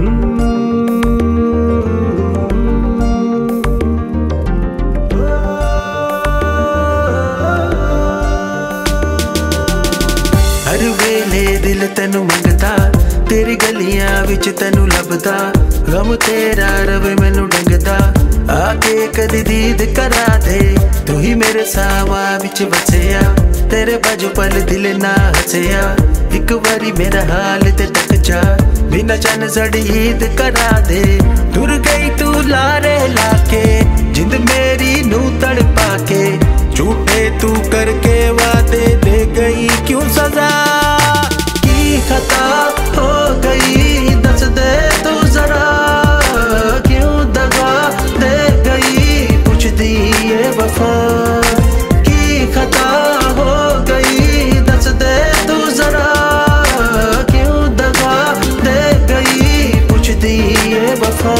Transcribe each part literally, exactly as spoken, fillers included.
हर वेले दिल तेनू मंगदा, तेरी गलियां विच तेनू लभदा, गम तेरा रवे मैनू डंगदा, आके कदी दीद करा दे, तू ही मेरे सावां विच वसिया, तेरे बाजू पल दिल ना हसिया, एक बारी मेरा हाल ते तक जा, बिना चन सड़ी ईद करा दे, टुर गई तू लारे लाके, जिंद मेरी नू तड़पा के, झूठे तू करके वादे दे गई क्यों सजा, की खता हो गई दस दे तू जरा, क्यों दगा दे गई पूछ दी ये वफा, की खता हो गई दस दे तू जरा, क्यों दगा दे गई पूछ दी ये वफा।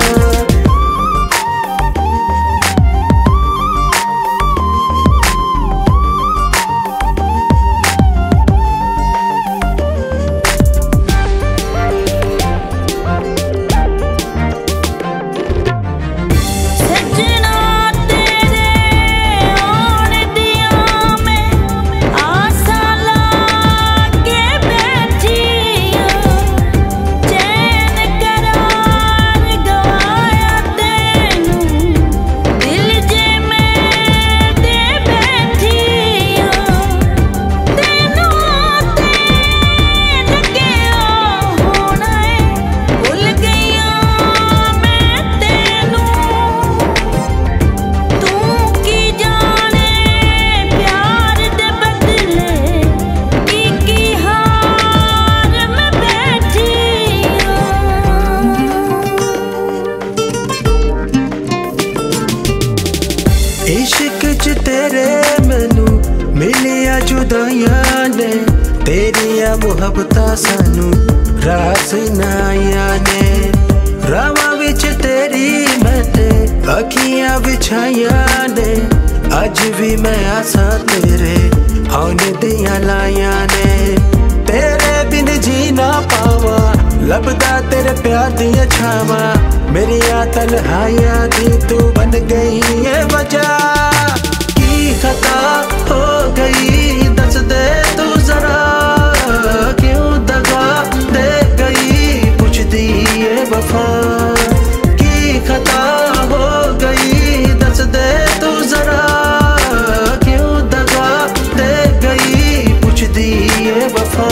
इश्क च तेरे मैनू मिलिया जुदाइयां ने, तेरिया मुहब्बतां सानू रास नाइया ने, रावां विच तेरी मैं ते अखियां बिछाइया ने, अज भी मैं आसा तेरे आने दियां लाइया ने, तेरे बिन जी ना पावा, लभदा तेरे प्यार दियां छावां, मेरिया तन्हाइयां दी तू बन गई है वजह, की खता हो गई दस दे तू जरा, क्यों दगा दे गई पूछ दी ये वफा, की खता हो गई दस दे तू जरा, क्यों दगा दे गई पूछ दी ये वफा।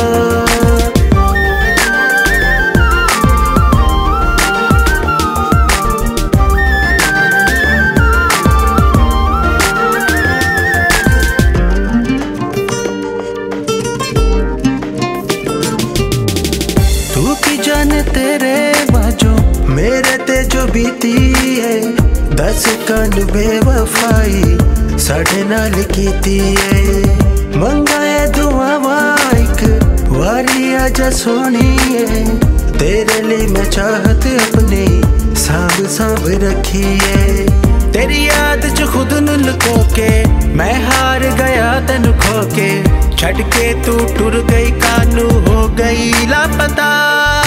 तेरे बाजो मेरे ते जो बीती है, दस कन बेवफाई साढ़े नाल कीती है, मंगाए दुआवां एक वारी आजा सोनी है, तेरे लिए मैं चाहत अपनी सांभ सांभ रखी है, तेरी याद च खुद नू लुको के मैं हार गया तेनू खो के, छड़ के तू टुर गई कानू हो गई लापता।